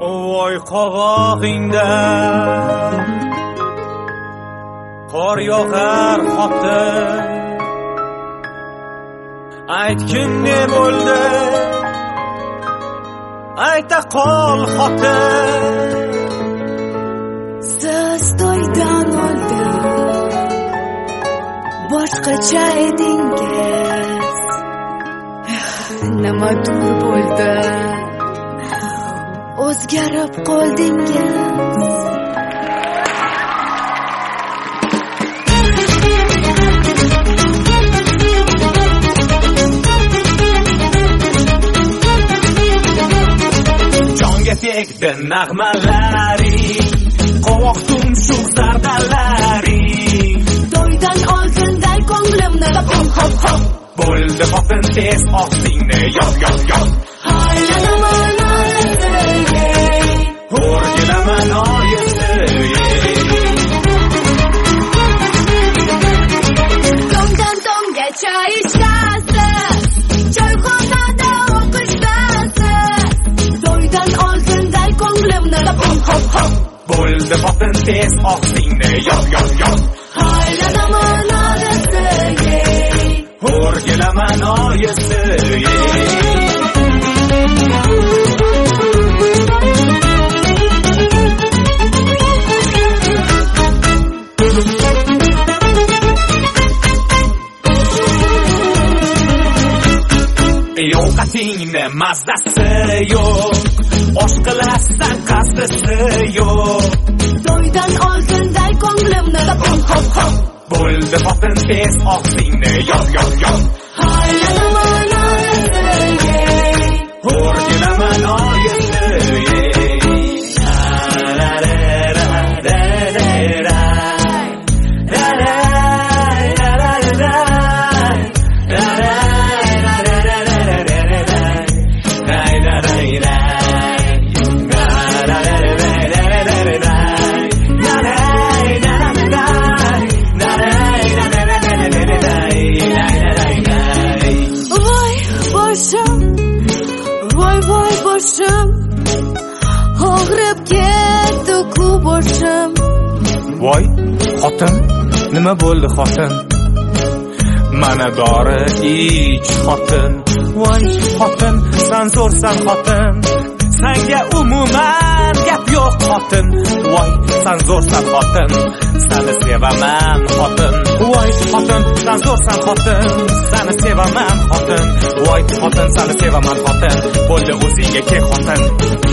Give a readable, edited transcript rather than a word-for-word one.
voy qovog'ingda qor yog'ar xotin, aytgin ne bo'ldi, ayta qol xotin. Siz to'ydan oldin boshqacha edingiz, nimadir bo'ldi, o'zgarib qoldingiz. Jonga tegdi nag'malaring, qovoq tumshuq zardalaring. To'ydan oldinday ko'nglimni hop hop hop Bo'ldi xotin tez og'zingni yop yop yop. Haylanaman oyisiga, O'rgilaman oyisiga. Tomdan tomgacha ishlasiz, choyxonada o'qishdasiz. To'ydan oldinday ko'nglimni hop hop hop Bo'ldi xotin tez og'zingni yop yop yop. Haylanaman oyisiga, O'rgilaman oyisiga. Yo'qatingni mazdasi yo'q, osh qilasdan qasdisi yo'q. to'ydan oldinday ko'nglimni hop hop hop Bo'ldi xotin tez og'zingni yop yop yop. Haylanaman oyisiga, O'rgilaman oyisiga. voy boshim, og'rib ketdi-ku boshim. Voy xotin, nima bo'ldi xotin? Mana dori ich xotin. Voy xotin, sen zo'rsan xotin. Senga umuman gap yo'q xotin. Voy sen zo'rsan xotin. Seni sevaman xotin. Voy xotin, sen zo'rsan xotin. Seni sevaman xotin. Voy xotin, seni sevaman xotin. Bo'ldi o'ziga ke xotin.